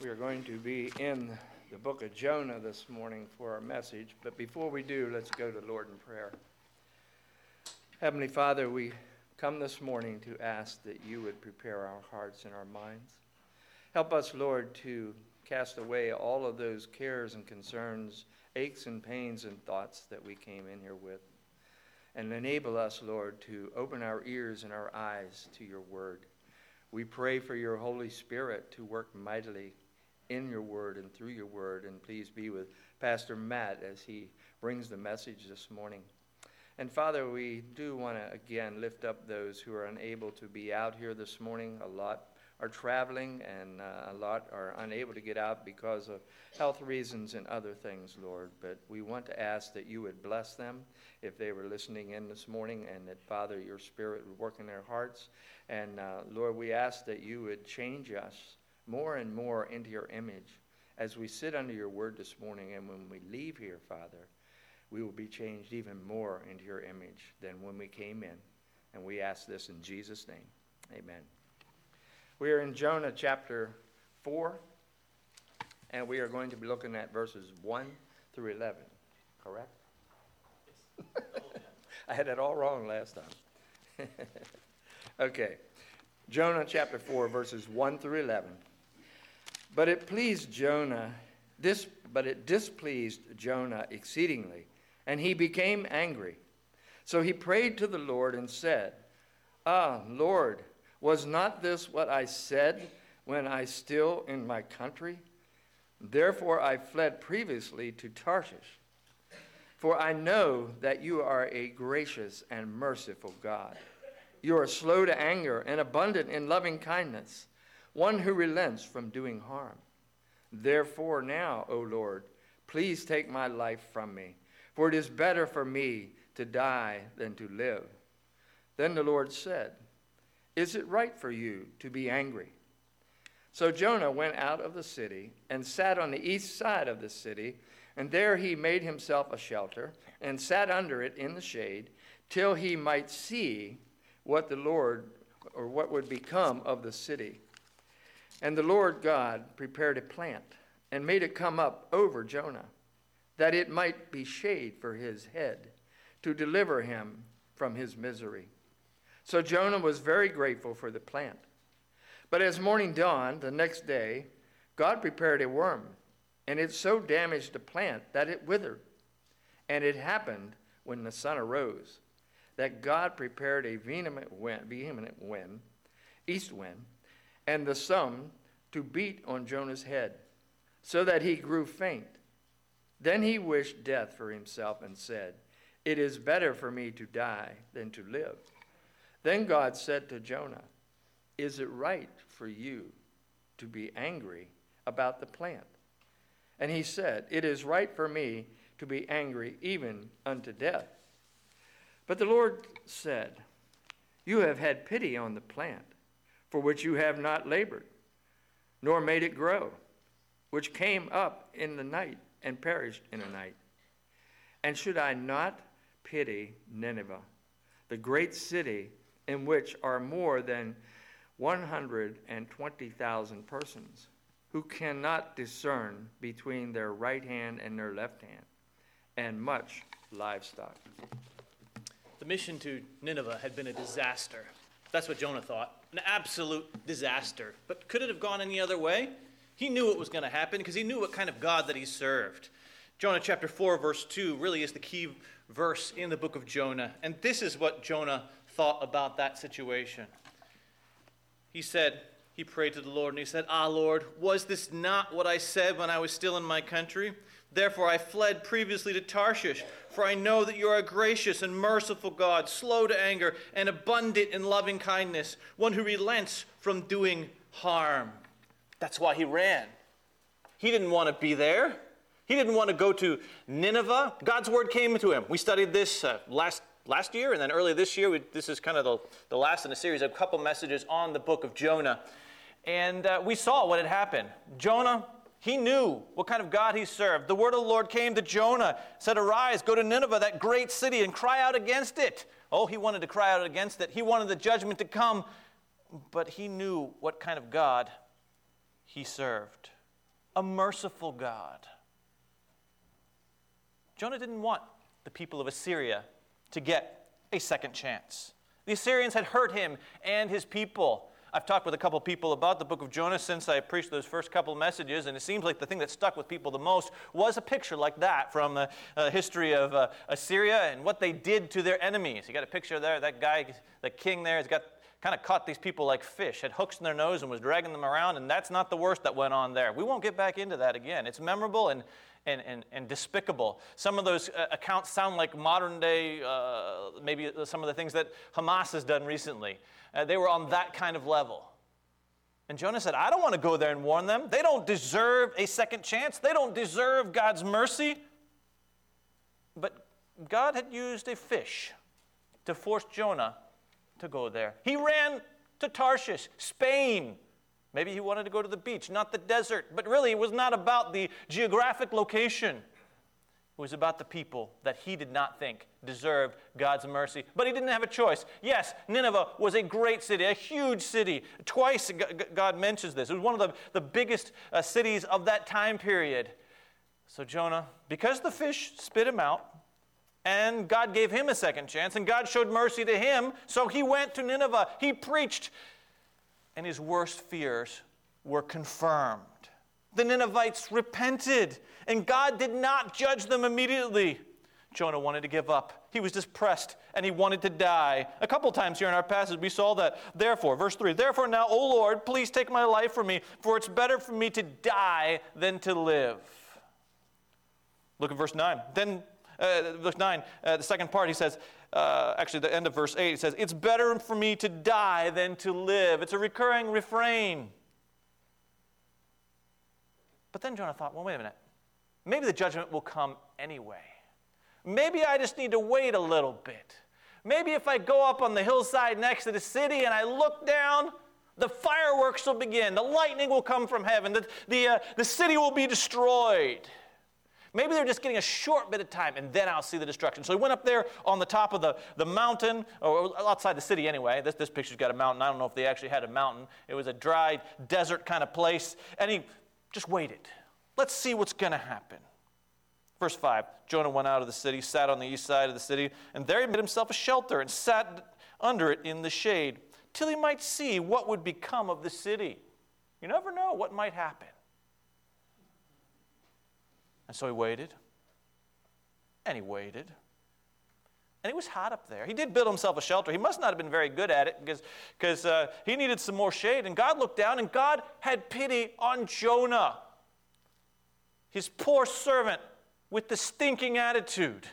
We are going to be in the book of Jonah this morning for our message. But before we do, let's go to the Lord in prayer. Heavenly Father, we come this morning to ask that you would prepare our hearts and our minds. Help us, Lord, to cast away all of those cares and concerns, aches and pains and thoughts that we came in here with. And enable us, Lord, to open our ears and our eyes to your word. We pray for your Holy Spirit to work mightily in your word and through your word. And please be with Pastor Matt as he brings the message this morning. And Father, we do want to again lift up those who are unable to be out here this morning. A lot are traveling and a lot are unable to get out because of health reasons and other things, Lord. But we want to ask that you would bless them if they were listening in this morning, and that, Father, your Spirit would work in their hearts. And Lord, we ask that you would change us more and more into your image as we sit under your word this morning. And when we leave here, Father, we will be changed even more into your image than when we came in. And we ask this in Jesus' name. Amen. We are in Jonah chapter 4, and we are going to be looking at verses 1 through 11. Correct? Yes. I had it all wrong last time. Okay. Jonah chapter 4, verses 1 through 11. But it displeased Jonah exceedingly, and he became angry. So he prayed to the Lord and said, Lord, was not this what I said when I still in my country? Therefore I fled previously to Tarshish. For I know that you are a gracious and merciful God. You are slow to anger and abundant in loving kindness, one who relents from doing harm. Therefore now, O Lord, please take my life from me, for it is better for me to die than to live. Then the Lord said, Is it right for you to be angry? So Jonah went out of the city and sat on the east side of the city, and there he made himself a shelter and sat under it in the shade till he might see what would become of the city. And the Lord God prepared a plant and made it come up over Jonah, that it might be shade for his head, to deliver him from his misery. So Jonah was very grateful for the plant. But as morning dawned the next day, God prepared a worm, and it so damaged the plant that it withered. And it happened when the sun arose, that God prepared a vehement wind, east wind, and the sun to beat on Jonah's head, so that he grew faint. Then he wished death for himself and said, It is better for me to die than to live. Then God said to Jonah, Is it right for you to be angry about the plant? And he said, It is right for me to be angry even unto death. But the Lord said, You have had pity on the plant, for which you have not labored, nor made it grow, which came up in the night and perished in a night. And should I not pity Nineveh, the great city in which are more than 120,000 persons, who cannot discern between their right hand and their left hand, and much livestock? The mission to Nineveh had been a disaster. That's what Jonah thought. An absolute disaster. But could it have gone any other way? He knew what was going to happen because he knew what kind of God that he served. Jonah chapter 4, verse 2 really is the key verse in the book of Jonah. And this is what Jonah thought about that situation. He prayed to the Lord, and he said, Lord, was this not what I said when I was still in my country? Therefore I fled previously to Tarshish, for I know that you are a gracious and merciful God, slow to anger and abundant in loving kindness, one who relents from doing harm. That's why he ran. He didn't want to be there. He didn't want to go to Nineveh. God's word came to him. We studied this last year, and then earlier this year. This is kind of the last in a series of a couple messages on the book of Jonah. And we saw what had happened. Jonah, he knew what kind of God he served. The word of the Lord came to Jonah, said, Arise, go to Nineveh, that great city, and cry out against it. Oh, he wanted to cry out against it. He wanted the judgment to come, but he knew what kind of God he served. a merciful God. Jonah didn't want the people of Assyria to get a second chance. The Assyrians had hurt him and his people. I've talked with a couple people about the book of Jonah since I preached those first couple messages, and it seems like the thing that stuck with people the most was a picture like that from the history of Assyria and what they did to their enemies. You got a picture there, that guy, the king there, has got kind of caught these people like fish, had hooks in their nose and was dragging them around, and that's not the worst that went on there. We won't get back into that again. It's memorable and despicable. Some of those accounts sound like modern day, maybe some of the things that Hamas has done recently. They were on that kind of level. And Jonah said, I don't want to go there and warn them. They don't deserve a second chance. They don't deserve God's mercy. But God had used a fish to force Jonah to go there. He ran to Tarshish, Spain. Maybe he wanted to go to the beach, not the desert. But really, it was not about the geographic location. It was about the people that he did not think deserved God's mercy. But he didn't have a choice. Yes, Nineveh was a great city, a huge city. Twice God mentions this. It was one of the biggest cities of that time period. So Jonah, because the fish spit him out, and God gave him a second chance, and God showed mercy to him, so he went to Nineveh. He preached, and his worst fears were confirmed. The Ninevites repented, and God did not judge them immediately. Jonah wanted to give up. He was depressed, and he wanted to die. A couple times here in our passage, we saw that. Therefore, verse 3, therefore now, O Lord, please take my life from me, for it's better for me to die than to live. Look at verse 9. Verse 9, the second part, he says, actually the end of verse 8, he says, it's better for me to die than to live. It's a recurring refrain. But then Jonah thought, well, wait a minute. Maybe the judgment will come anyway. Maybe I just need to wait a little bit. Maybe if I go up on the hillside next to the city and I look down, the fireworks will begin. The lightning will come from heaven. The city will be destroyed. Maybe they're just getting a short bit of time, and then I'll see the destruction. So he went up there on the top of the mountain, or outside the city anyway. This picture's got a mountain. I don't know if they actually had a mountain. It was a dry desert kind of place. And he just waited. Let's see what's going to happen. Verse 5, Jonah went out of the city, sat on the east side of the city, and there he made himself a shelter and sat under it in the shade, till he might see what would become of the city. You never know what might happen. And so he waited, and he waited, and it was hot up there. He did build himself a shelter. He must not have been very good at it because he needed some more shade. And God looked down, and God had pity on Jonah, his poor servant with the stinking attitude.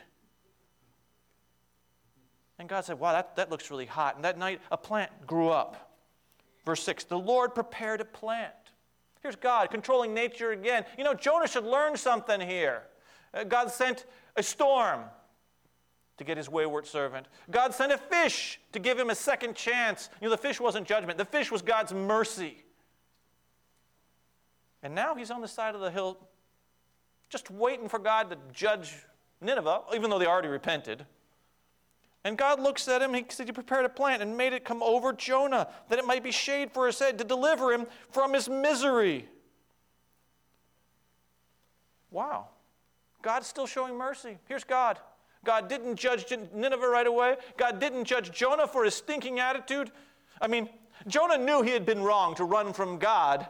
And God said, wow, that looks really hot. And that night, a plant grew up. Verse 6, the Lord prepared a plant. Here's God controlling nature again. You know, Jonah should learn something here. God sent a storm to get his wayward servant. God sent a fish to give him a second chance. You know, the fish wasn't judgment. The fish was God's mercy. And now he's on the side of the hill just waiting for God to judge Nineveh, even though they already repented. And God looks at him, he said, he prepared a plant and made it come over Jonah, that it might be shade for his head, to deliver him from his misery. Wow. God's still showing mercy. Here's God. God didn't judge Nineveh right away. God didn't judge Jonah for his stinking attitude. I mean, Jonah knew he had been wrong to run from God,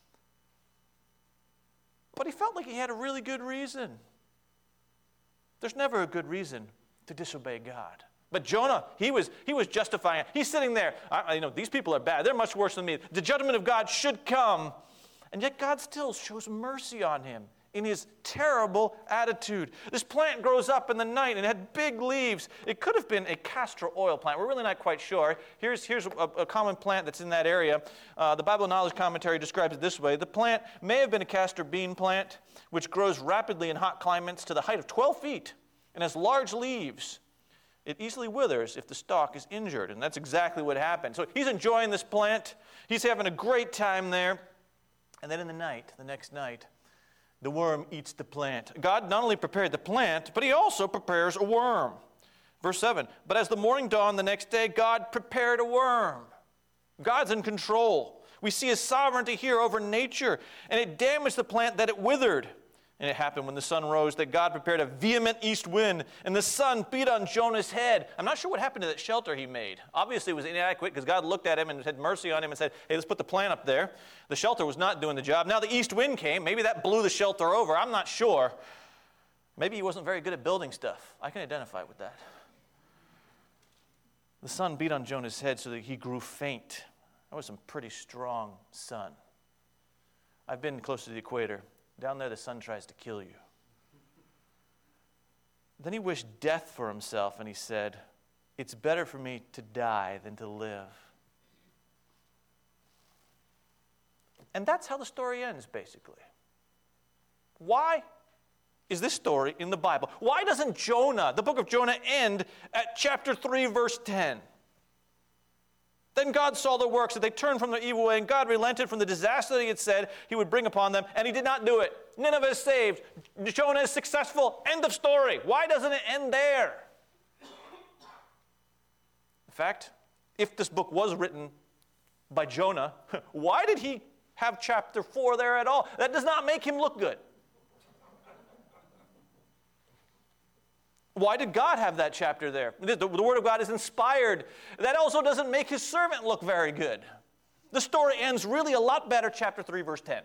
but he felt like he had a really good reason. There's never a good reason to disobey God. But Jonah, he was justifying it. He's sitting there. These people are bad. They're much worse than me. The judgment of God should come. And yet God still shows mercy on him in his terrible attitude. This plant grows up in the night and it had big leaves. It could have been a castor oil plant. We're really not quite sure. Here's a common plant that's in that area. The Bible Knowledge Commentary describes it this way. The plant may have been a castor bean plant, which grows rapidly in hot climates to the height of 12 feet and has large leaves. It easily withers if the stalk is injured, and that's exactly what happened. So he's enjoying this plant. He's having a great time there. And then in the next night, the worm eats the plant. God not only prepared the plant, but he also prepares a worm. Verse 7, but as the morning dawned the next day, God prepared a worm. God's in control. We see his sovereignty here over nature, and it damaged the plant that it withered. And it happened when the sun rose that God prepared a vehement east wind, and the sun beat on Jonah's head. I'm not sure what happened to that shelter he made. Obviously, it was inadequate because God looked at him and had mercy on him and said, hey, let's put the plant up there. The shelter was not doing the job. Now the east wind came. Maybe that blew the shelter over. I'm not sure. Maybe he wasn't very good at building stuff. I can identify with that. The sun beat on Jonah's head so that he grew faint. That was some pretty strong sun. I've been close to the equator. Down there, the sun tries to kill you. Then he wished death for himself, and he said, it's better for me to die than to live. And that's how the story ends, basically. Why is this story in the Bible? Why doesn't Jonah, the book of Jonah, end at chapter 3, verse 10? Then God saw their works, that they turned from their evil way, and God relented from the disaster that he had said he would bring upon them, and he did not do it. Nineveh is saved. Jonah is successful. End of story. Why doesn't it end there? In fact, if this book was written by Jonah, why did he have chapter 4 there at all? That does not make him look good. Why did God have that chapter there? The Word of God is inspired. That also doesn't make his servant look very good. The story ends really a lot better, chapter 3, verse 10.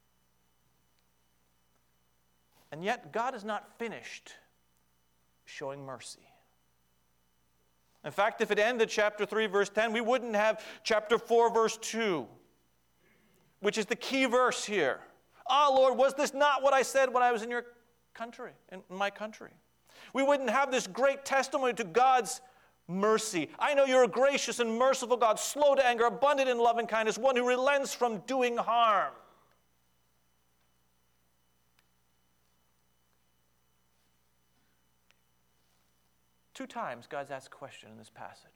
And yet, God is not finished showing mercy. In fact, if it ended chapter 3, verse 10, we wouldn't have chapter 4, verse 2, which is the key verse here. Ah, Lord, was this not what I said when I was in your country, in my country? We wouldn't have this great testimony to God's mercy. I know you're a gracious and merciful God, slow to anger, abundant in love and kindness, one who relents from doing harm. Two times God's asked a question in this passage.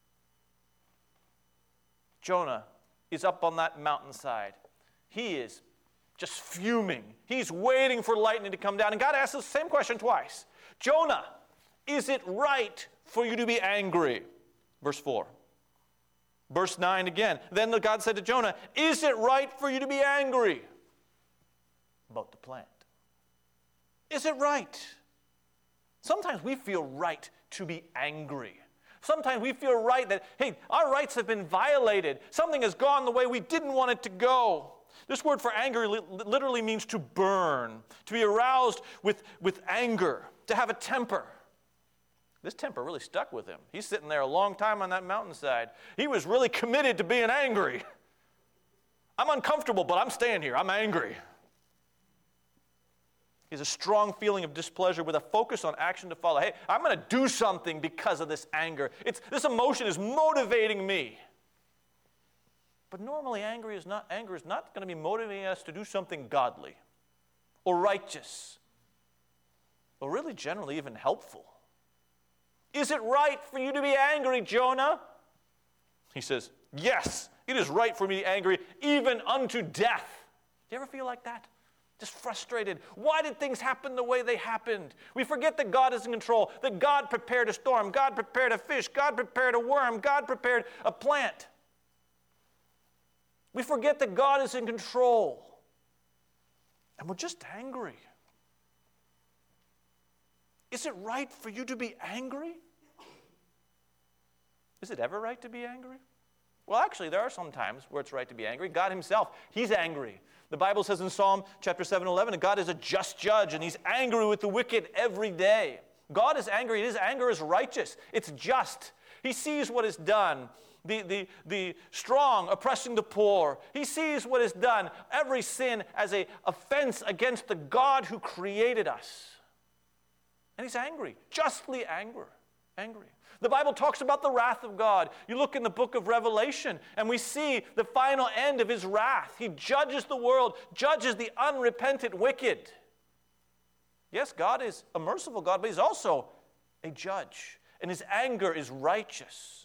Jonah is up on that mountainside. He is just fuming. He's waiting for lightning to come down. And God asks the same question twice. Jonah, is it right for you to be angry? Verse 4. Verse 9 again. Then God said to Jonah, is it right for you to be angry about the plant? Is it right? Sometimes we feel right to be angry. Sometimes we feel right that, hey, our rights have been violated. Something has gone the way we didn't want it to go. This word for anger literally means to burn, to be aroused with anger, to have a temper. This temper really stuck with him. He's sitting there a long time on that mountainside. He was really committed to being angry. I'm uncomfortable, but I'm staying here. I'm angry. He has a strong feeling of displeasure with a focus on action to follow. Hey, I'm going to do something because of this anger. This emotion is motivating me. But normally anger is not going to be motivating us to do something godly or righteous or really generally even helpful. Is it right for you to be angry, Jonah? He says, yes, it is right for me to be angry, even unto death. Do you ever feel like that? Just frustrated. Why did things happen the way they happened? We forget that God is in control, that God prepared a storm, God prepared a fish, God prepared a worm, God prepared a plant. We forget that God is in control. And we're just angry. Is it right for you to be angry? Is it ever right to be angry? Well, actually, there are some times where it's right to be angry. God himself, he's angry. The Bible says in Psalm chapter 7:11, that God is a just judge, and he's angry with the wicked every day. God is angry. His anger is righteous. It's just. He sees what is done. The strong oppressing the poor. He sees what is done, every sin, as an offense against the God who created us. And he's angry, justly angry. The Bible talks about the wrath of God. You look in the book of Revelation, and we see the final end of his wrath. He judges the world, judges the unrepentant wicked. Yes, God is a merciful God, but he's also a judge, and his anger is righteous.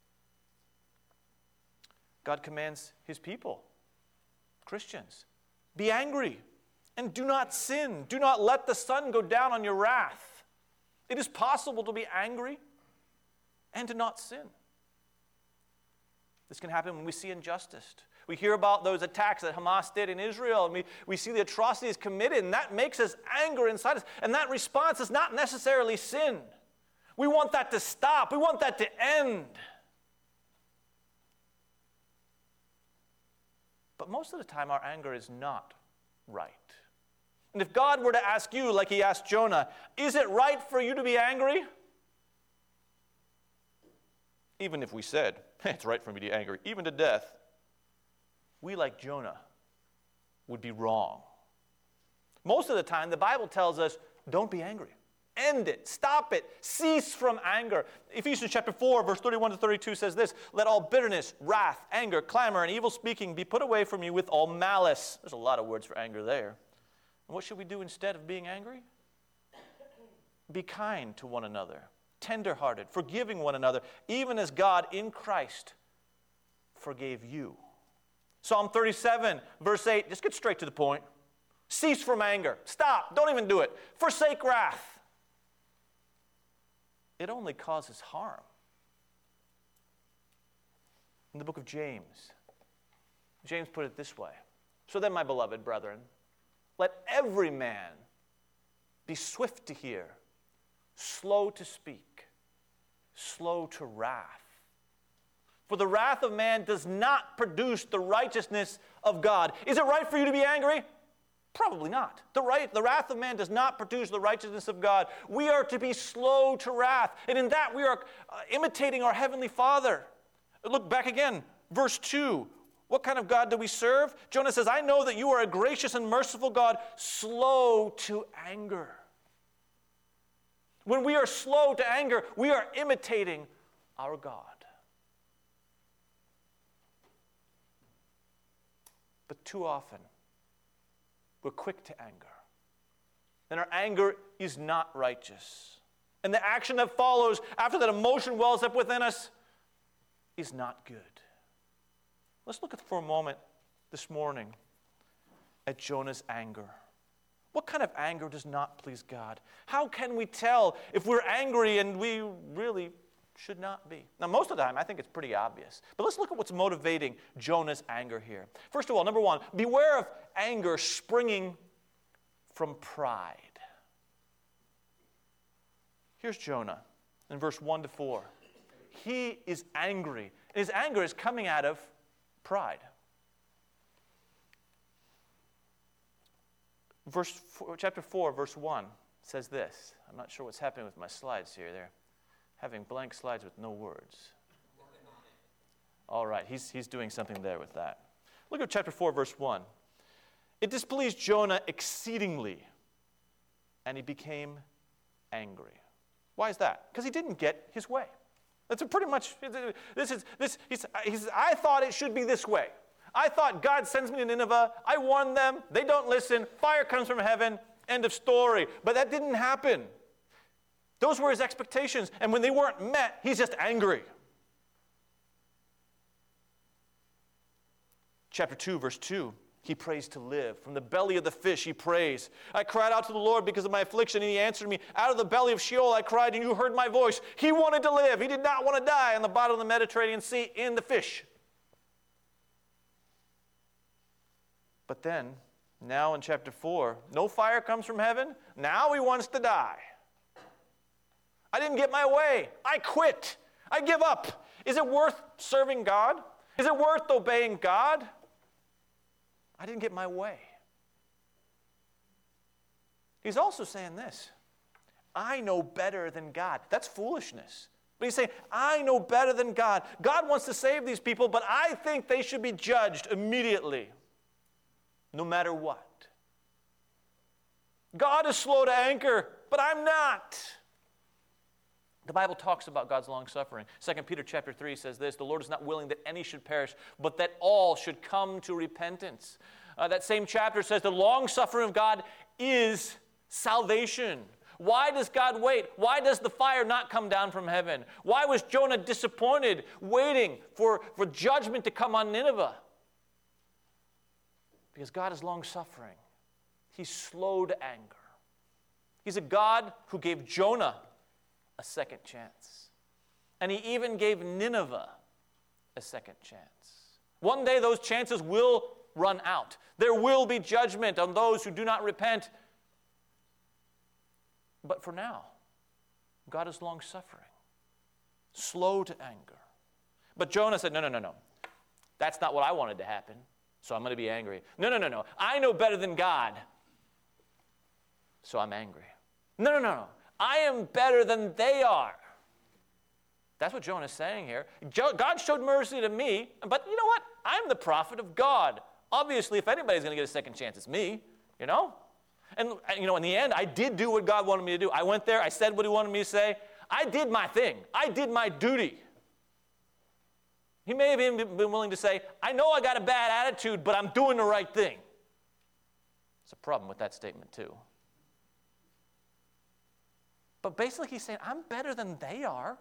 God commands his people, Christians, be angry and do not sin. Do not let the sun go down on your wrath. It is possible to be angry and to not sin. This can happen when we see injustice, We hear about those attacks that Hamas did in Israel, and we see the atrocities committed, and that makes us angry inside us. And that response is not necessarily sin. We want that to stop. We want that to end. But most of the time, our anger is not right. And if God were to ask you, like he asked Jonah, is it right for you to be angry? Even if we said, it's right for me to be angry, even to death, we, like Jonah, would be wrong. Most of the time, the Bible tells us, don't be angry. End it. Stop it. Cease from anger. Ephesians chapter 4, verse 31 to 32 says this, let all bitterness, wrath, anger, clamor, and evil speaking be put away from you with all malice. There's a lot of words for anger there. And what should we do instead of being angry? Be kind to one another, tender-hearted, forgiving one another, even as God in Christ forgave you. Psalm 37, verse 8, just get straight to the point. Cease from anger. Stop. Don't even do it. Forsake wrath. It only causes harm. In the book of James, James put it this way. So then, my beloved brethren, let every man be swift to hear, slow to speak, slow to wrath. For the wrath of man does not produce the righteousness of God. Is it right for you to be angry? Probably not. The wrath of man does not produce the righteousness of God. We are to be slow to wrath. And in that we are imitating our Heavenly Father. Look back again, verse 2. What kind of God do we serve? Jonah says, I know that you are a gracious and merciful God, slow to anger. When we are slow to anger, we are imitating our God. But too often, we're quick to anger. And our anger is not righteous. And the action that follows after that emotion wells up within us is not good. Let's look at for a moment this morning at Jonah's anger. What kind of anger does not please God? How can we tell if we're angry and we really should not be? Now, most of the time, I think it's pretty obvious. But let's look at what's motivating Jonah's anger here. First of all, number one, beware of anger springing from pride. Here's Jonah in verse 1 to 4. He is angry. And his anger is coming out of pride. Chapter 4, verse 1 says this. I'm not sure what's happening with my slides here. They're having blank slides with no words. All right, he's doing something there with that. Look at chapter 4, verse 1. It displeased Jonah exceedingly, and he became angry. Why is that? Because he didn't get his way. That's pretty much, I thought it should be this way. I thought God sends me to Nineveh, I warn them, they don't listen, fire comes from heaven, end of story. But that didn't happen. Those were his expectations, and when they weren't met, he's just angry. Chapter 2, verse 2, he prays to live. From the belly of the fish he prays. I cried out to the Lord because of my affliction, and he answered me. Out of the belly of Sheol I cried, and you heard my voice. He wanted to live. He did not want to die on the bottom of the Mediterranean Sea in the fish. But then, now in chapter 4, no fire comes from heaven. Now he wants to die. I didn't get my way. I quit. I give up. Is it worth serving God? Is it worth obeying God? I didn't get my way. He's also saying this. I know better than God. That's foolishness. But he's saying, I know better than God. God wants to save these people, but I think they should be judged immediately, no matter what. God is slow to anger, but I'm not. The Bible talks about God's long-suffering. 2 Peter chapter 3 says this, the Lord is not willing that any should perish, but that all should come to repentance. That same chapter says the long-suffering of God is salvation. Why does God wait? Why does the fire not come down from heaven? Why was Jonah disappointed, waiting for judgment to come on Nineveh? Because God is long-suffering. He's slow to anger. He's a God who gave Jonah a second chance. And he even gave Nineveh a second chance. One day those chances will run out. There will be judgment on those who do not repent. But for now, God is long-suffering, slow to anger. But Jonah said, no. That's not what I wanted to happen, so I'm going to be angry. No. I know better than God, so I'm angry. No. I am better than they are. That's what Jonah is saying here. God showed mercy to me, but you know what? I'm the prophet of God. Obviously, if anybody's going to get a second chance, it's me, you know? And, in the end, I did do what God wanted me to do. I went there. I said what he wanted me to say. I did my thing. I did my duty. He may have even been willing to say, I know I got a bad attitude, but I'm doing the right thing. There's a problem with that statement, too. But basically, he's saying, I'm better than they are.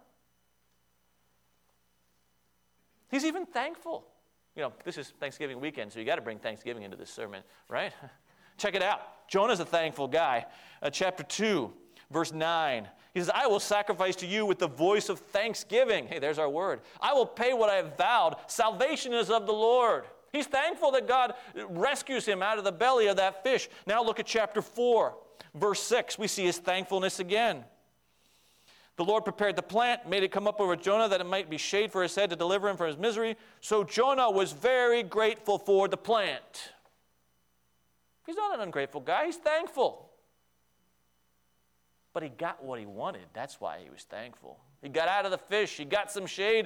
He's even thankful. This is Thanksgiving weekend, so you got to bring Thanksgiving into this sermon, right? Check it out. Jonah's a thankful guy. Chapter 2, verse 9. He says, I will sacrifice to you with the voice of thanksgiving. Hey, there's our word. I will pay what I have vowed. Salvation is of the Lord. He's thankful that God rescues him out of the belly of that fish. Now look at chapter 4, verse 6. We see his thankfulness again. The Lord prepared the plant, made it come up over Jonah that it might be shade for his head to deliver him from his misery. So Jonah was very grateful for the plant. He's not an ungrateful guy. He's thankful. But he got what he wanted. That's why he was thankful. He got out of the fish. He got some shade.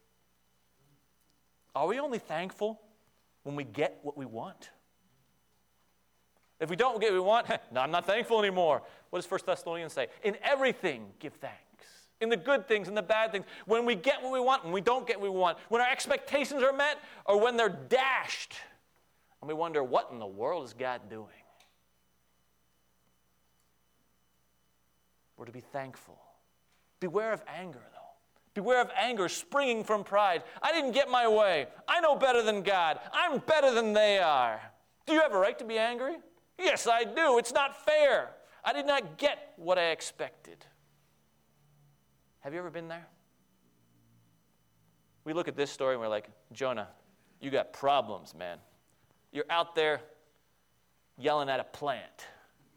Are we only thankful when we get what we want? If we don't get what we want, no, I'm not thankful anymore. What does 1 Thessalonians say? In everything, give thanks. In the good things and the bad things. When we get what we want, when we don't get what we want. When our expectations are met or when they're dashed. And we wonder, what in the world is God doing? We're to be thankful. Beware of anger, though. Beware of anger springing from pride. I didn't get my way. I know better than God. I'm better than they are. Do you have a right to be angry? Yes, I do. It's not fair. I did not get what I expected. Have you ever been there? We look at this story and we're like, Jonah, you got problems, man. You're out there yelling at a plant.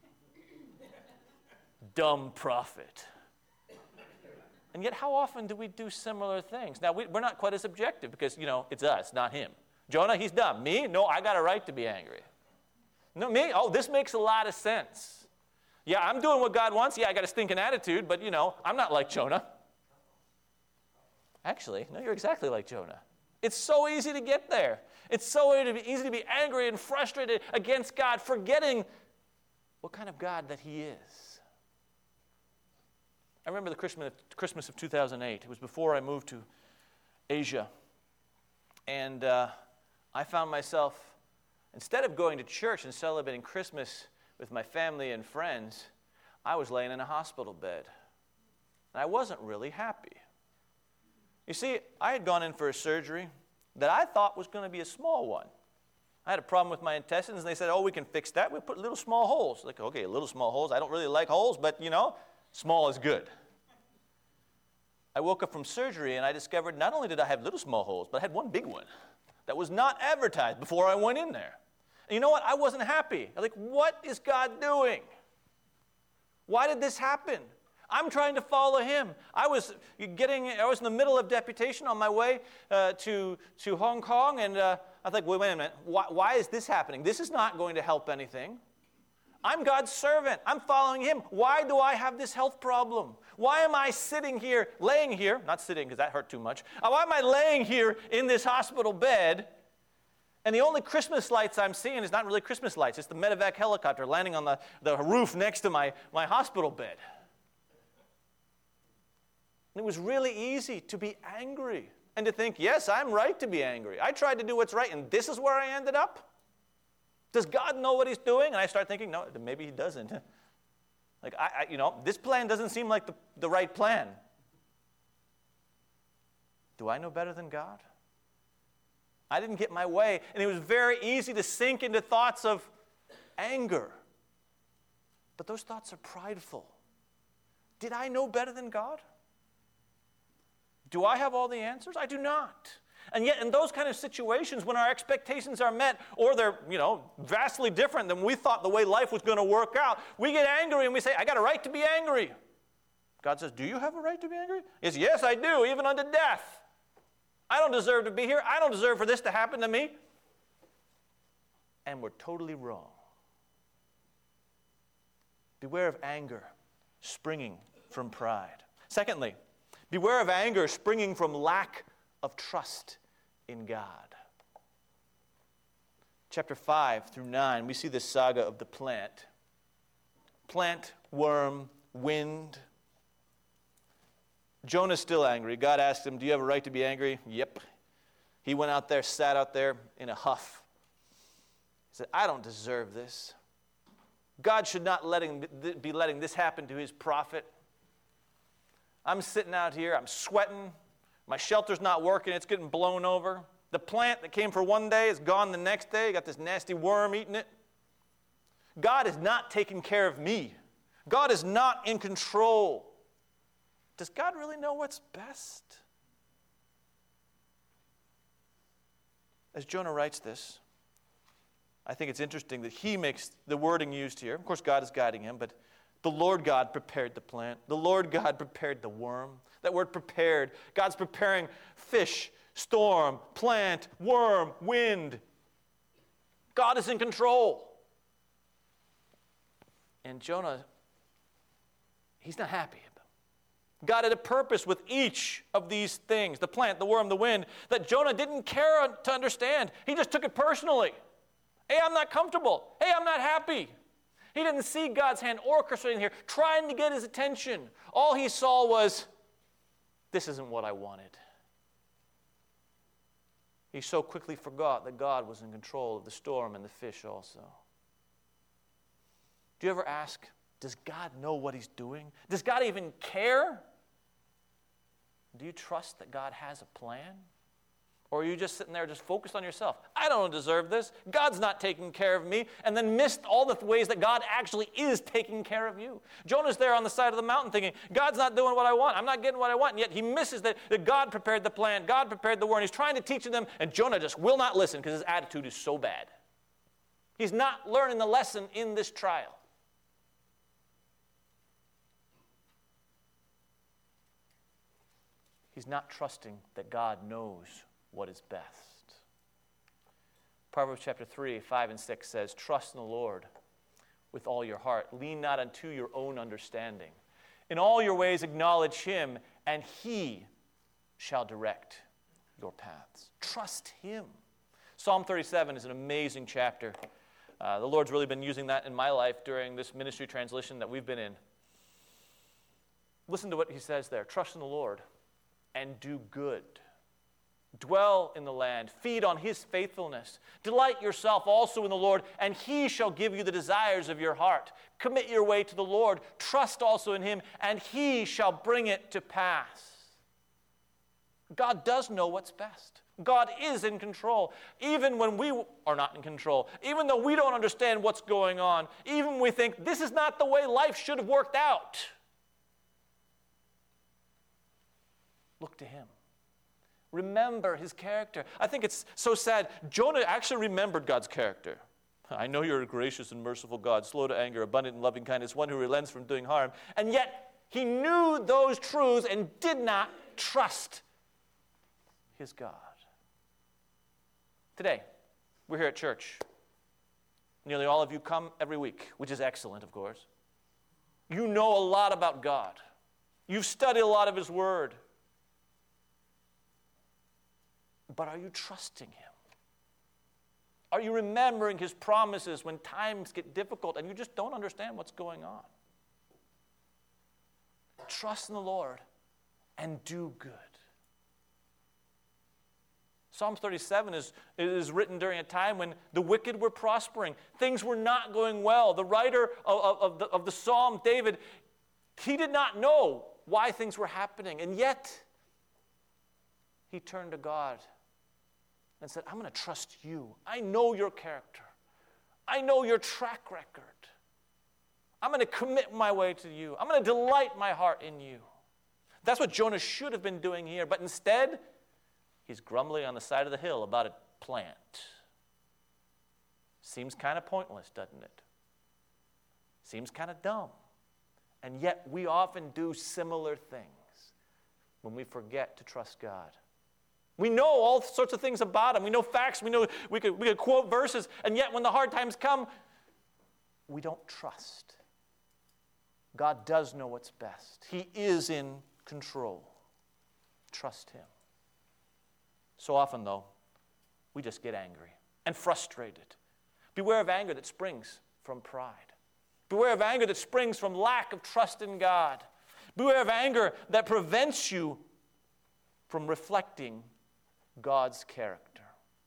Dumb prophet. And yet, how often do we do similar things? Now, we're not quite as objective because, it's us, not him. Jonah, he's dumb. Me? No, I got a right to be angry. No, me? Oh, this makes a lot of sense. Yeah, I'm doing what God wants. Yeah, I got a stinking attitude, but, I'm not like Jonah. Actually, no, you're exactly like Jonah. It's so easy to get there. It's so easy to be angry and frustrated against God, forgetting what kind of God that he is. I remember the Christmas of 2008. It was before I moved to Asia. And I found myself, instead of going to church and celebrating Christmas with my family and friends, I was laying in a hospital bed. And I wasn't really happy. You see, I had gone in for a surgery that I thought was going to be a small one. I had a problem with my intestines, and they said, we can fix that. We'll put little small holes. Like, okay, little small holes. I don't really like holes, but, small is good. I woke up from surgery, and I discovered not only did I have little small holes, but I had one big one that was not advertised before I went in there. And you know what? I wasn't happy. I was like, what is God doing? Why did this happen? I'm trying to follow him. I was in the middle of deputation on my way to Hong Kong, and I was like, wait a minute. Why is this happening? This is not going to help anything. I'm God's servant. I'm following him. Why do I have this health problem? Why am I laying here, not sitting because that hurt too much. Why am I laying here in this hospital bed, and the only Christmas lights I'm seeing is not really Christmas lights. It's the medevac helicopter landing on the roof next to my hospital bed. And it was really easy to be angry and to think, yes, I'm right to be angry. I tried to do what's right, and this is where I ended up? Does God know what he's doing? And I start thinking, no, maybe he doesn't. Like, this plan doesn't seem like the right plan. Do I know better than God? I didn't get my way, and it was very easy to sink into thoughts of anger. But those thoughts are prideful. Did I know better than God? Do I have all the answers? I do not. And yet in those kind of situations, when our expectations are met, or they're, vastly different than we thought the way life was going to work out, we get angry and we say, I got a right to be angry. God says, do you have a right to be angry? He says, yes, I do, even unto death. I don't deserve to be here. I don't deserve for this to happen to me. And we're totally wrong. Beware of anger springing from pride. Secondly, beware of anger springing from lack of trust in God. Chapter 5 through 9, we see this saga of the plant. Plant, worm, wind. Jonah's still angry. God asked him, do you have a right to be angry? Yep. He went out there, sat out there in a huff. He said, I don't deserve this. God should not be letting this happen to his prophet. I'm sitting out here, I'm sweating. My shelter's not working, it's getting blown over. The plant that came for one day is gone the next day. Got this nasty worm eating it. God is not taking care of me. God is not in control. Does God really know what's best? As Jonah writes this, I think it's interesting that he makes the wording used here. Of course, God is guiding him, but the Lord God prepared the plant. The Lord God prepared the worm. That word prepared, God's preparing fish, storm, plant, worm, wind. God is in control. And Jonah, he's not happy. God had a purpose with each of these things, the plant, the worm, the wind, that Jonah didn't care to understand. He just took it personally. Hey, I'm not comfortable. Hey, I'm not happy. He didn't see God's hand orchestrating here, trying to get his attention. All he saw was, this isn't what I wanted. He so quickly forgot that God was in control of the storm and the fish also. Do you ever ask, does God know what he's doing? Does God even care? Do you trust that God has a plan? Or are you just sitting there just focused on yourself? I don't deserve this. God's not taking care of me. And then missed all the ways that God actually is taking care of you. Jonah's there on the side of the mountain thinking, God's not doing what I want. I'm not getting what I want. And yet he misses that God prepared the plan. God prepared the worm. He's trying to teach them. And Jonah just will not listen because his attitude is so bad. He's not learning the lesson in this trial. He's not trusting that God knows what is best. Proverbs chapter 3, 5 and 6 says, trust in the Lord with all your heart. Lean not unto your own understanding. In all your ways acknowledge him, and he shall direct your paths. Trust him. Psalm 37 is an amazing chapter. The Lord's really been using that in my life during this ministry transition that we've been in. Listen to what he says there. Trust in the Lord and do good. Dwell in the land, feed on his faithfulness. Delight yourself also in the Lord, and he shall give you the desires of your heart. Commit your way to the Lord. Trust also in him, and he shall bring it to pass. God does know what's best. God is in control, even when we are not in control, even though we don't understand what's going on, even when we think this is not the way life should have worked out. Look to him. Remember his character. I think it's so sad. Jonah actually remembered God's character. I know you're a gracious and merciful God, slow to anger, abundant in loving kindness, one who relents from doing harm. And yet he knew those truths and did not trust his God. Today, we're here at church. Nearly all of you come every week, which is excellent, of course. You know a lot about God. You've studied a lot of his word. But are you trusting him? Are you remembering his promises when times get difficult and you just don't understand what's going on? Trust in the Lord and do good. Psalm 37 is written during a time when the wicked were prospering. Things were not going well. The writer of the Psalm, David, he did not know why things were happening. And yet, he turned to God and said, I'm going to trust you. I know your character. I know your track record. I'm going to commit my way to you. I'm going to delight my heart in you. That's what Jonah should have been doing here. But instead, He's grumbling on the side of the hill about a plant. Seems kind of pointless, doesn't it? Seems kind of dumb. And yet we often do similar things when we forget to trust God. We know all sorts of things about Him. We know facts. We know we could quote verses. And yet when the hard times come, we don't trust. God does know what's best. He is in control. Trust Him. So often, though, we just get angry and frustrated. Beware of anger that springs from pride. Beware of anger that springs from lack of trust in God. Beware of anger that prevents you from reflecting God's character.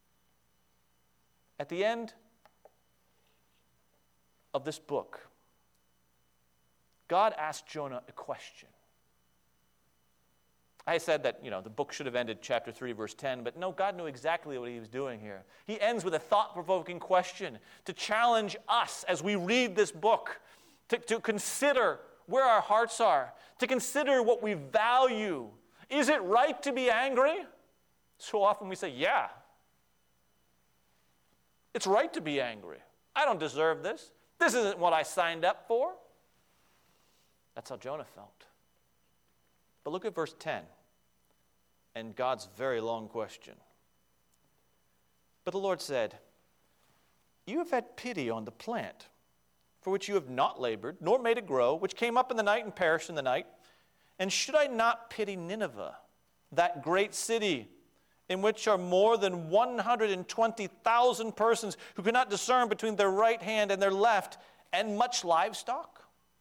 At the end of this book, God asked Jonah a question. I said that, the book should have ended chapter 3, verse 10, but no, God knew exactly what He was doing here. He ends with a thought-provoking question to challenge us as we read this book, to consider where our hearts are, to consider what we value. Is it right to be angry? So often we say, yeah. It's right to be angry. I don't deserve this. This isn't what I signed up for. That's how Jonah felt. But look at verse 10 and God's very long question. But the Lord said, "You have had pity on the plant, for which you have not labored, nor made it grow, which came up in the night and perished in the night. And should I not pity Nineveh, that great city, in which are more than 120,000 persons who cannot discern between their right hand and their left, and much livestock?"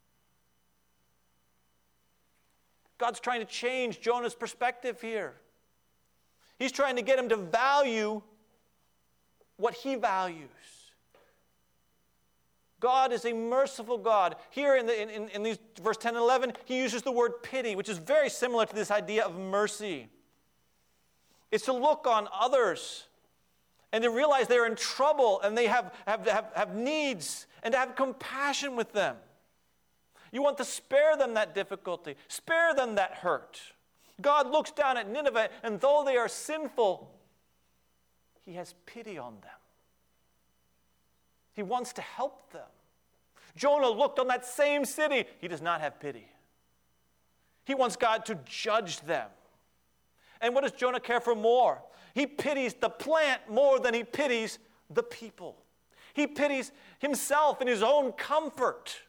God's trying to change Jonah's perspective here. He's trying to get him to value what he values. God is a merciful God. Here in these verse 10 and 11, he uses the word pity, which is very similar to this idea of mercy. It's to look on others and to realize they're in trouble and they have needs, and to have compassion with them. You want to spare them that difficulty, spare them that hurt. God looks down at Nineveh, and though they are sinful, He has pity on them. He wants to help them. Jonah looked on that same city. He does not have pity. He wants God to judge them. And what does Jonah care for more? He pities the plant more than he pities the people. He pities himself and his own comfort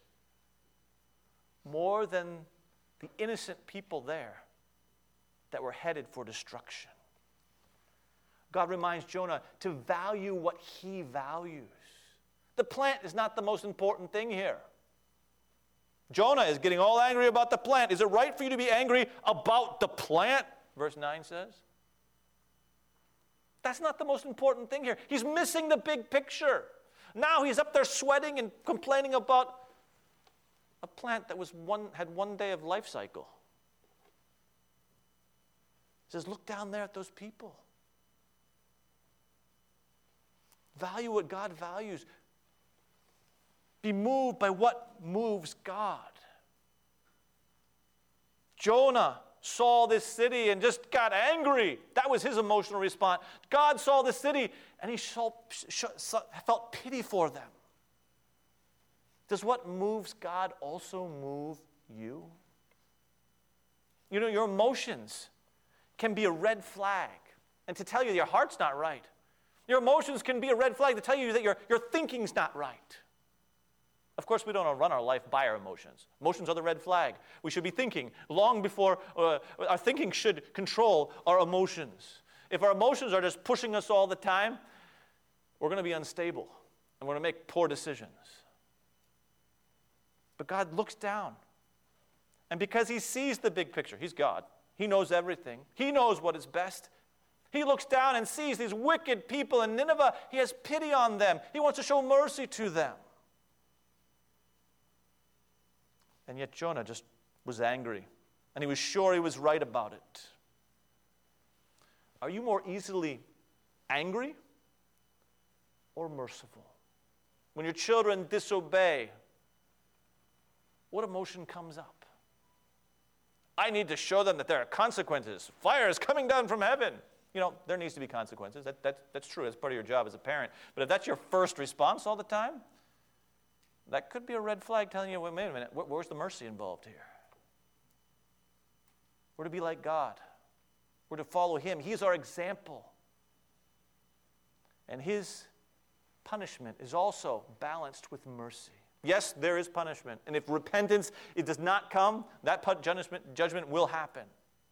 more than the innocent people there that were headed for destruction. God reminds Jonah to value what he values. The plant is not the most important thing here. Jonah is getting all angry about the plant. Is it right for you to be angry about the plant? Verse 9 says. That's not the most important thing here. He's missing the big picture. Now he's up there sweating and complaining about a plant that had 1 day of life cycle. He says, look down there at those people. Value what God values. Be moved by what moves God. Jonah saw this city and just got angry. That was his emotional response. God saw the city and he felt pity for them. Does what moves God also move you? Your emotions can be a red flag and to tell you your heart's not right. Your emotions can be a red flag to tell you that your thinking's not right. Of course, we don't run our life by our emotions. Emotions are the red flag. We should be thinking long before our thinking should control our emotions. If our emotions are just pushing us all the time, we're going to be unstable and we're going to make poor decisions. But God looks down. And because he sees the big picture, he's God. He knows everything. He knows what is best. He looks down and sees these wicked people in Nineveh. He has pity on them. He wants to show mercy to them. And yet Jonah just was angry. And he was sure he was right about it. Are you more easily angry or merciful? When your children disobey, what emotion comes up? I need to show them that there are consequences. Fire is coming down from heaven. there needs to be consequences. That's true. That's part of your job as a parent. But if that's your first response all the time, that could be a red flag telling you, wait a minute, where's the mercy involved here? We're to be like God. We're to follow Him. He's our example. And His punishment is also balanced with mercy. Yes, there is punishment. And if repentance, it does not come, that judgment will happen.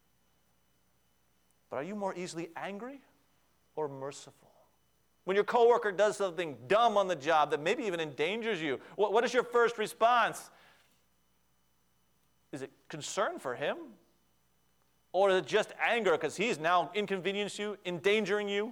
But are you more easily angry or merciful? When your coworker does something dumb on the job that maybe even endangers you, what is your first response? Is it concern for him? Or is it just anger because he's now inconvenienced you, endangering you?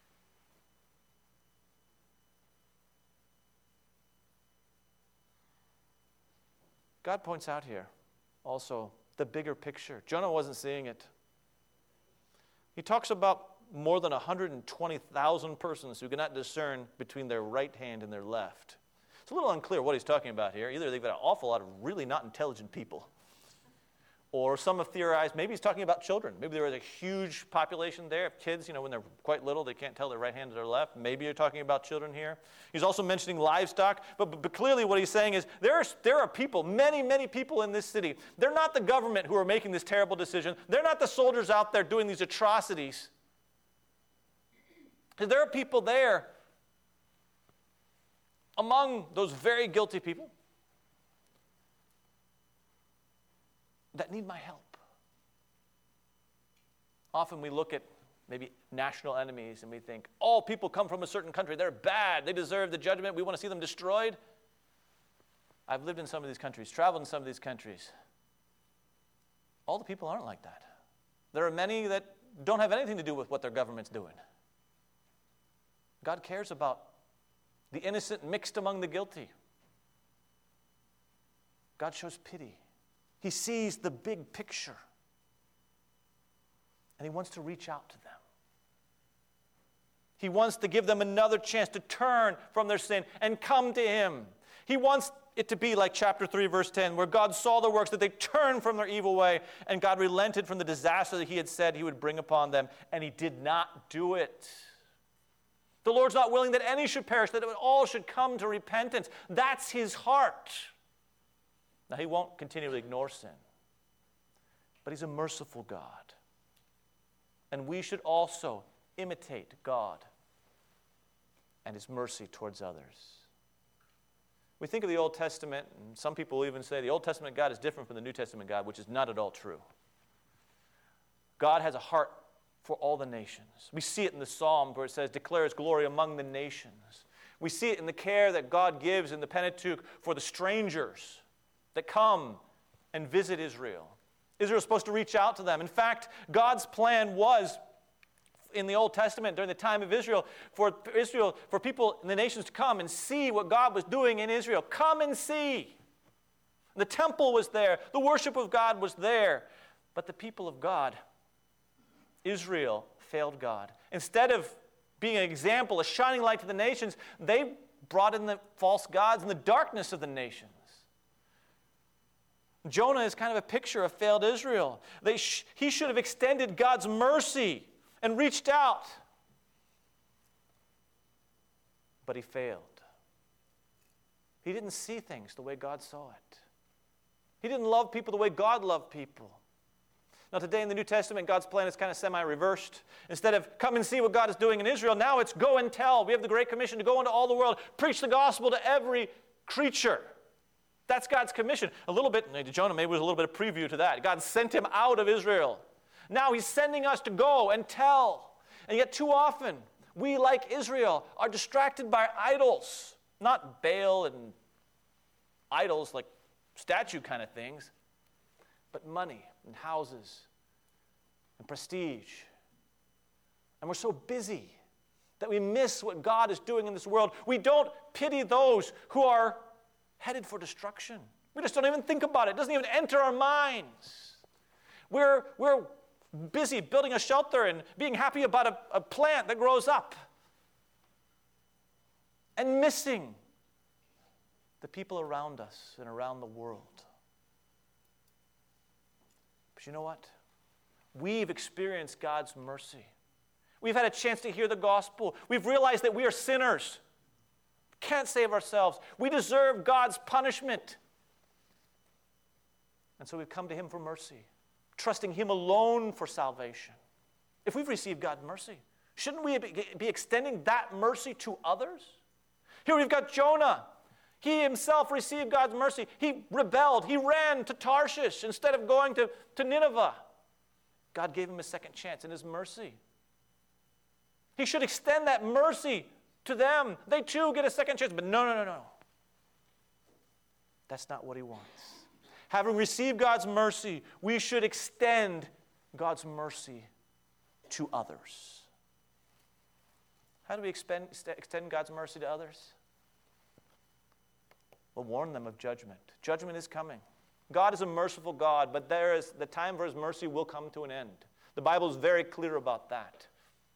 God points out here also the bigger picture. Jonah wasn't seeing it. He talks about more than 120,000 persons who cannot discern between their right hand and their left. It's a little unclear what he's talking about here. Either they've got an awful lot of really not intelligent people, or some have theorized maybe he's talking about children. Maybe there is a huge population there of kids, when they're quite little, they can't tell their right hand to their left. Maybe you're talking about children here. He's also mentioning livestock, but clearly what he's saying is there are people, many, many people in this city. They're not the government who are making this terrible decision. They're not the soldiers out there doing these atrocities. There are people there among those very guilty people that need my help. Often we look at maybe national enemies and we think, oh, people come from a certain country, they're bad, they deserve the judgment, we want to see them destroyed. I've lived in some of these countries, traveled in some of these countries. All the people aren't like that. There are many that don't have anything to do with what their government's doing. God cares about the innocent mixed among the guilty. God shows pity. He sees the big picture. And He wants to reach out to them. He wants to give them another chance to turn from their sin and come to Him. He wants it to be like chapter 3, verse 10, where God saw their works, that they turned from their evil way, and God relented from the disaster that He had said He would bring upon them, and He did not do it. The Lord's not willing that any should perish, that all should come to repentance. That's His heart. Now, He won't continually ignore sin, but He's a merciful God. And we should also imitate God and His mercy towards others. We think of the Old Testament, and some people even say the Old Testament God is different from the New Testament God, which is not at all true. God has a heart for all the nations. We see it in the Psalms where it says, declare His glory among the nations. We see it in the care that God gives in the Pentateuch for the strangers that come and visit Israel. Israel is supposed to reach out to them. In fact, God's plan was, in the Old Testament, during the time of Israel, for people in the nations to come and see what God was doing in Israel. Come and see. The temple was there. The worship of God was there. But the people of God, Israel, failed God. Instead of being an example, a shining light to the nations, they brought in the false gods and the darkness of the nations. Jonah is kind of a picture of failed Israel. He should have extended God's mercy and reached out. But he failed. He didn't see things the way God saw it. He didn't love people the way God loved people. Now today in the New Testament, God's plan is kind of semi-reversed. Instead of come and see what God is doing in Israel, now it's go and tell. We have the Great Commission to go into all the world, preach the gospel to every creature. That's God's commission. A little bit, Jonah maybe was a little bit of preview to that. God sent him out of Israel. Now He's sending us to go and tell. And yet too often, we, like Israel, are distracted by idols. Not Baal and idols like statue kind of things, but money and houses and prestige. And we're so busy that we miss what God is doing in this world. We don't pity those who are headed for destruction. We just don't even think about it. It doesn't even enter our minds. We're busy building a shelter and being happy about a plant that grows up and missing the people around us and around the world. But you know what? We've experienced God's mercy. We've had a chance to hear the gospel. We've realized that we are sinners. Can't save ourselves. We deserve God's punishment. And so we've come to him for mercy, trusting him alone for salvation. If we've received God's mercy, shouldn't we be extending that mercy to others? Here we've got Jonah. He himself received God's mercy. He rebelled. He ran to Tarshish instead of going to Nineveh. God gave him a second chance in his mercy. He should extend that mercy to them. They too get a second chance. But no. That's not what he wants. Having received God's mercy, we should extend God's mercy to others. How do we extend God's mercy to others? Well, warn them of judgment. Judgment is coming. God is a merciful God, but the time for his mercy will come to an end. The Bible is very clear about that.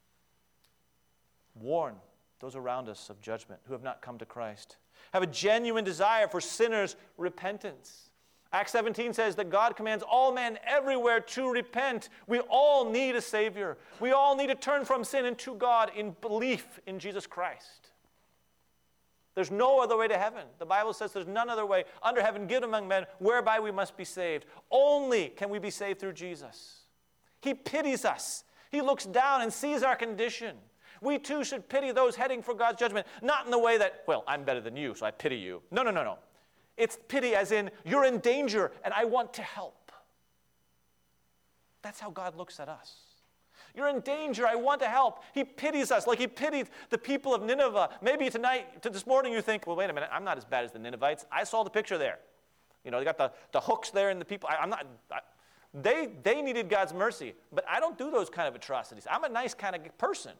Warn those around us of judgment who have not come to Christ. Have a genuine desire for sinners' repentance. Acts 17 says that God commands all men everywhere to repent. We all need a Savior. We all need to turn from sin and to God in belief in Jesus Christ. There's no other way to heaven. The Bible says there's none other way under heaven given among men whereby we must be saved. Only can we be saved through Jesus. He pities us. He looks down and sees our condition. We too should pity those heading for God's judgment, not in the way that, well, I'm better than you, so I pity you. No. It's pity as in, you're in danger and I want to help. That's how God looks at us. You're in danger, I want to help. He pities us like he pitied the people of Nineveh. Maybe this morning you think, well, wait a minute, I'm not as bad as the Ninevites. I saw the picture there. You know, they got the hooks there and the people. They needed God's mercy, but I don't do those kind of atrocities. I'm a nice kind of person.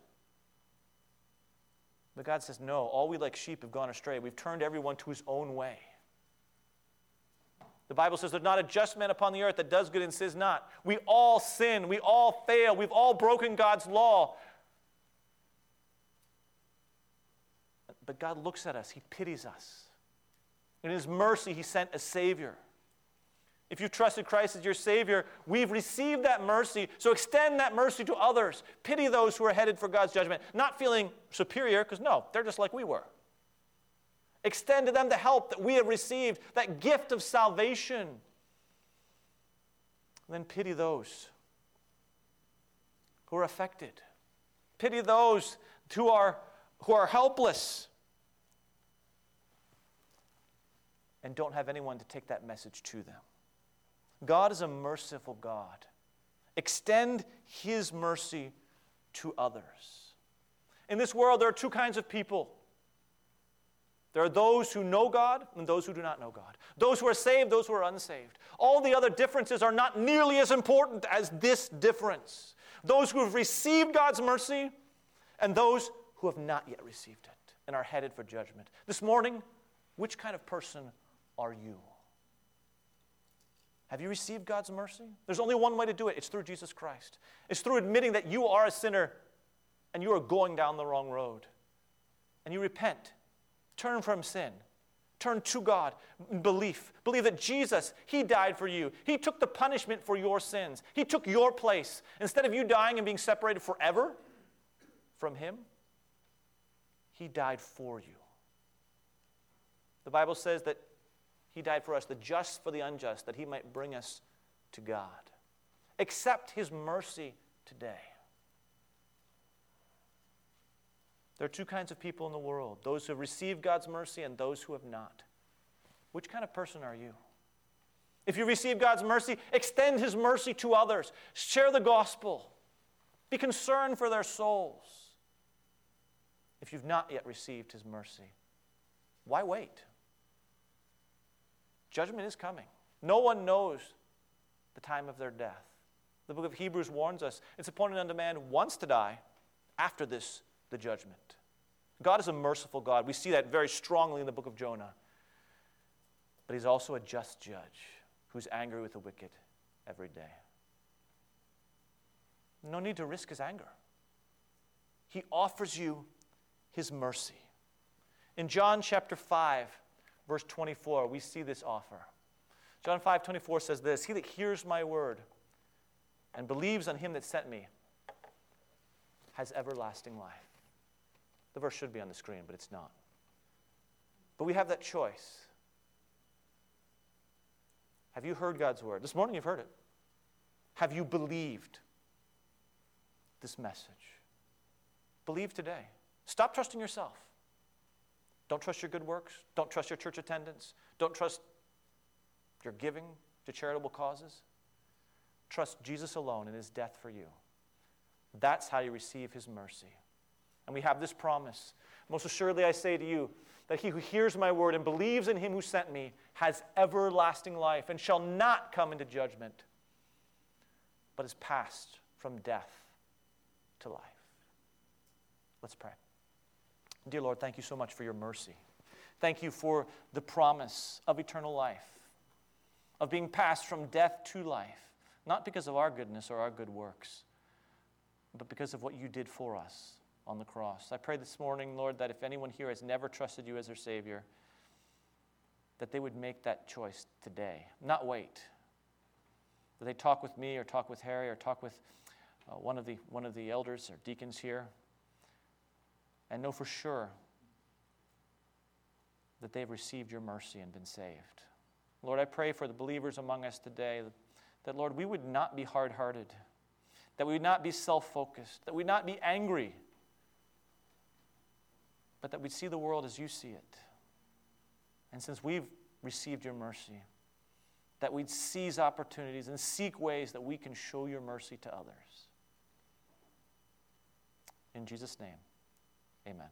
But God says, no, all we like sheep have gone astray. We've turned everyone to his own way. The Bible says there's not a just man upon the earth that does good and sins not. We all sin. We all fail. We've all broken God's law. But God looks at us. He pities us. In his mercy, he sent a Savior. If you've trusted Christ as your Savior, we've received that mercy. So extend that mercy to others. Pity those who are headed for God's judgment. Not feeling superior, because no, they're just like we were. Extend to them the help that we have received, that gift of salvation. And then pity those who are affected. Pity those who are helpless and don't have anyone to take that message to them. God is a merciful God. Extend his mercy to others. In this world, there are two kinds of people. There are those who know God and those who do not know God. Those who are saved, those who are unsaved. All the other differences are not nearly as important as this difference. Those who have received God's mercy and those who have not yet received it and are headed for judgment. This morning, which kind of person are you? Have you received God's mercy? There's only one way to do it. It's through Jesus Christ. It's through admitting that you are a sinner and you are going down the wrong road. And you repent. Turn from sin. Turn to God in belief. Believe that Jesus, he died for you. He took the punishment for your sins. He took your place. Instead of you dying and being separated forever from him, he died for you. The Bible says that he died for us, the just for the unjust, that he might bring us to God. Accept his mercy today. There are two kinds of people in the world, those who have received God's mercy and those who have not. Which kind of person are you? If you receive God's mercy, extend his mercy to others. Share the gospel. Be concerned for their souls. If you've not yet received his mercy, why wait? Judgment is coming. No one knows the time of their death. The book of Hebrews warns us, it's appointed unto man once to die, after this, the judgment. God is a merciful God. We see that very strongly in the book of Jonah. But he's also a just judge who's angry with the wicked every day. No need to risk his anger. He offers you his mercy. In John chapter 5, verse 24, we see this offer. John 5:24 says this, "He that hears my word and believes on him that sent me has everlasting life. The verse should be on the screen, but it's not. But we have that choice. Have you heard God's word? This morning you've heard it. Have you believed this message? Believe today. Stop trusting yourself. Don't trust your good works. Don't trust your church attendance. Don't trust your giving to charitable causes. Trust Jesus alone and his death for you. That's how you receive his mercy. And we have this promise. Most assuredly I say to you, that he who hears my word and believes in him who sent me has everlasting life and shall not come into judgment, but is passed from death to life. Let's pray. Dear Lord, thank you so much for your mercy. Thank you for the promise of eternal life, of being passed from death to life, not because of our goodness or our good works, but because of what you did for us on the cross. I pray this morning, Lord, that if anyone here has never trusted you as their Savior, that they would make that choice today, not wait. That they talk with me or talk with Harry or talk with one of the elders or deacons here and know for sure that they've received your mercy and been saved. Lord, I pray for the believers among us today that, Lord, we would not be hard-hearted, that we would not be self-focused, that we would not be angry, but that we'd see the world as you see it. And since we've received your mercy, that we'd seize opportunities and seek ways that we can show your mercy to others. In Jesus' name, amen.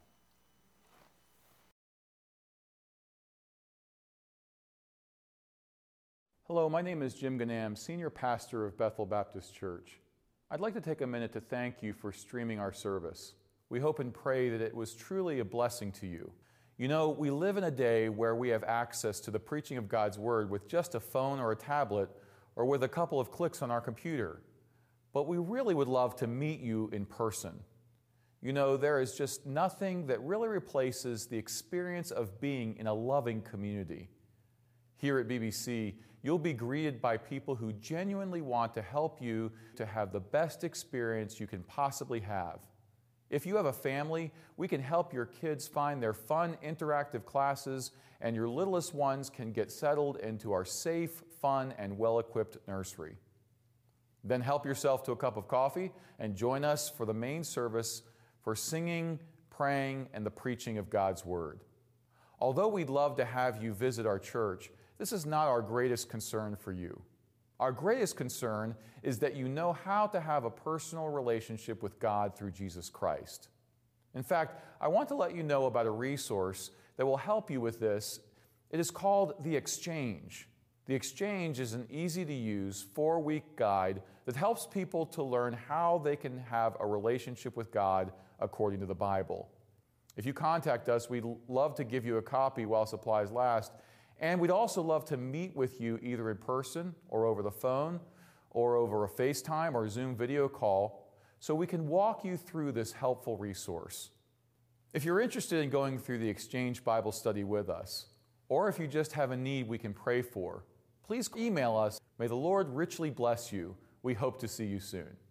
Hello, my name is Jim Ganam, Senior Pastor of Bethel Baptist Church. I'd like to take a minute to thank you for streaming our service. We hope and pray that it was truly a blessing to you. You know, we live in a day where we have access to the preaching of God's Word with just a phone or a tablet or with a couple of clicks on our computer. But we really would love to meet you in person. You know, there is just nothing that really replaces the experience of being in a loving community. Here at BBC, you'll be greeted by people who genuinely want to help you to have the best experience you can possibly have. If you have a family, we can help your kids find their fun, interactive classes, and your littlest ones can get settled into our safe, fun, and well-equipped nursery. Then help yourself to a cup of coffee and join us for the main service for singing, praying, and the preaching of God's Word. Although we'd love to have you visit our church, this is not our greatest concern for you. Our greatest concern is that you know how to have a personal relationship with God through Jesus Christ. In fact, I want to let you know about a resource that will help you with this. It is called The Exchange. The Exchange is an easy-to-use 4-week guide that helps people to learn how they can have a relationship with God according to the Bible. If you contact us, we'd love to give you a copy while supplies last. And we'd also love to meet with you either in person or over the phone or over a FaceTime or Zoom video call so we can walk you through this helpful resource. If you're interested in going through the Exchange Bible study with us, or if you just have a need we can pray for, please email us. May the Lord richly bless you. We hope to see you soon.